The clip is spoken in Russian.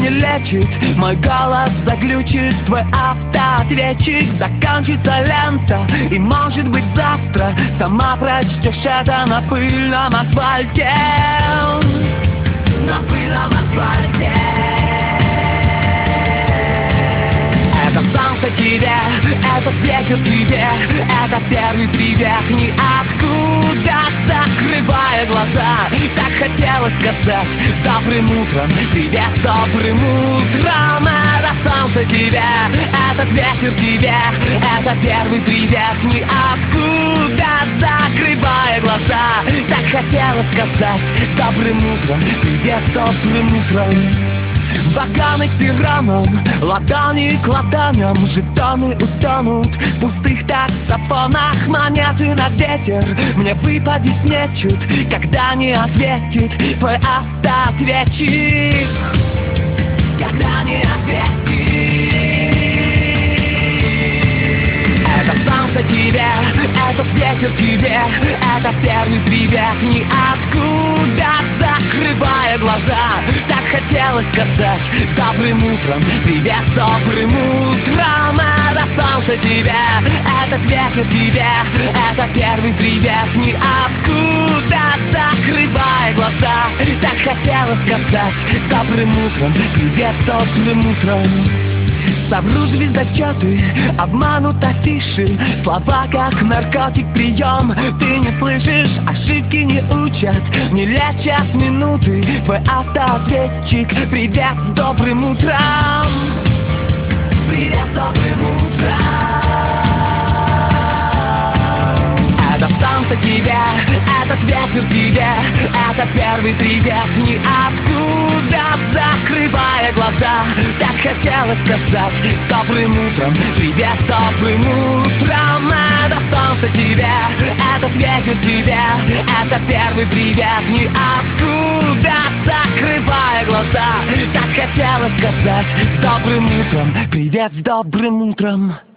не лечит, мой голос заглючит, твой автоответчик. Закончится лента, и может быть завтра сама прочтешь это на пыльном асфальте. На пыльном асфальте. Это солнце тебе, этот ветер тебе, это первый привет ниоткуда, закрывая глаза. Так хотелось сказать добрым утром, привет добрым утром. Это солнце тебе, этот ветер тебе, это первый привет ниоткуда, закрывая глаза. Так хотелось сказать добрым утром, привет добрым утром. Вагоны к перронам, ладони к ладоням, жетоны утонут в пустых таксофонах. Монеты на ветер, мне выпадет нечут, когда не ответит твой автоответчик. Когда не ответит. Это солнце тебе, этот ветер тебе, это первый привет ниоткуда, закрывая глаза. Так хотелось сказать добрым утром, привет добрым утром. Это солнце тебе, этот ветер тебе, это первый привет ниоткуда, закрывая глаза. Так хотелось сказать добрым утром, привет добрым утром. Совру звездочеты, обманут афиши, слова как наркотик прием. Ты не слышишь, ошибки не учат, не лечат минуты. Твой автоответчик, привет с добрым утром. Привет с добрым утром. Это солнце тебе, этот ветер тебе, это первый привет ниоткуда, закрывая глаза. Так хотелось сказать добрым утром, привет добрым утром. Это солнце тебе, этот ветер тебе, это первый привет ниоткуда, закрывая глаза. Так хотелось сказать добрым утром, привет с добрым утром.